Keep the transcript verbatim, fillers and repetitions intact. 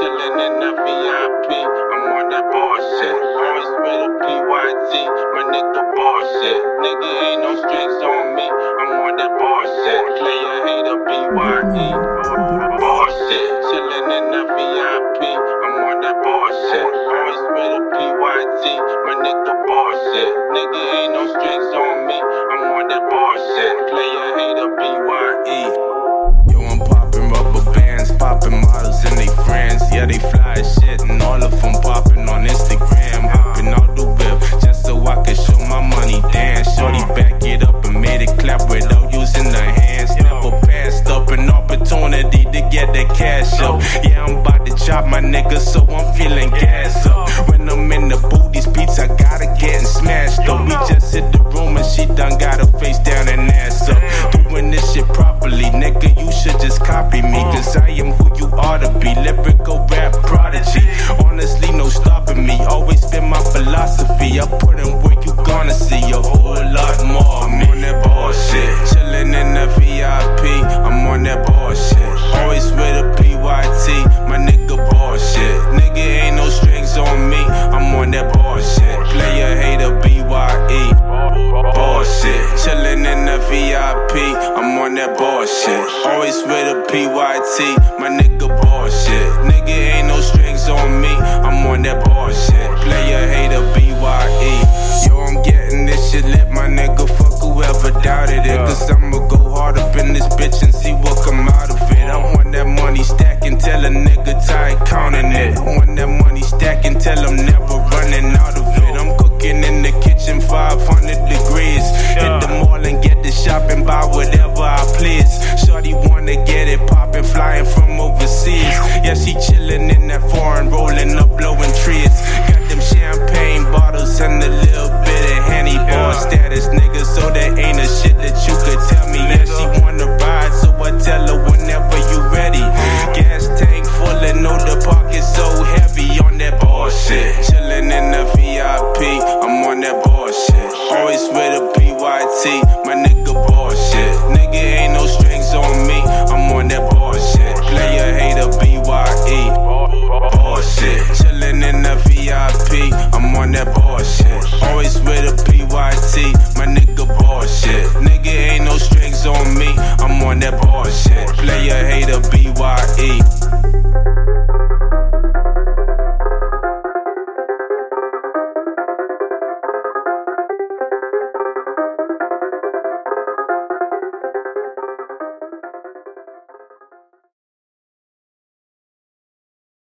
chillin' in the V I P. I'm on that bullshit. Always with a P Y T, my nigga bullshit. Nigga ain't no strings on me. I'm on that bullshit. Player hater B Y E. Bullshit. Chillin' in the V I P. I'm on that bullshit. Always with a P Y T, my nigga bullshit. Nigga ain't no strings on me. I'm on that bullshit. Player hater B Y E. Yo, I'm poppin' rubber bands, poppin' models and they friends. Yeah, they fly as shit and all of them poppin' on Instagram. Hoppin' out the whip just so I can show my money dance. Shorty back it up and made it clap without using the hands. Never passed up an opportunity to get that cash up. Yeah, I'm about to chop my nigga, so I'm feeling gas up. When I'm in the booth, these beats I gotta get and smashed up. We just hit the room and she done got her face down and ass up. Doing this shit properly, nigga, you should just copy me, cause I am who you ought to be. Lyrical rap prodigy, honestly no stopping me. Always been my philosophy, I put in work, you gonna see a whole lot more. I'm on that bullshit, chillin' in the V I P. I'm on that bullshit, always with a P Y T, my nigga bullshit. Nigga ain't no strings on me, I'm on that bullshit. Player hater B Y E. Bullshit, chillin' in the V I P. I'm on that bullshit, always with a P Y T, my nigga bullshit. Nigga ain't no strings on me, I'm on that bullshit. Player hater B Y E. Yo, I'm getting this shit lit, my nigga. Fuck whoever doubted it, cause I'ma go hard up in this bitch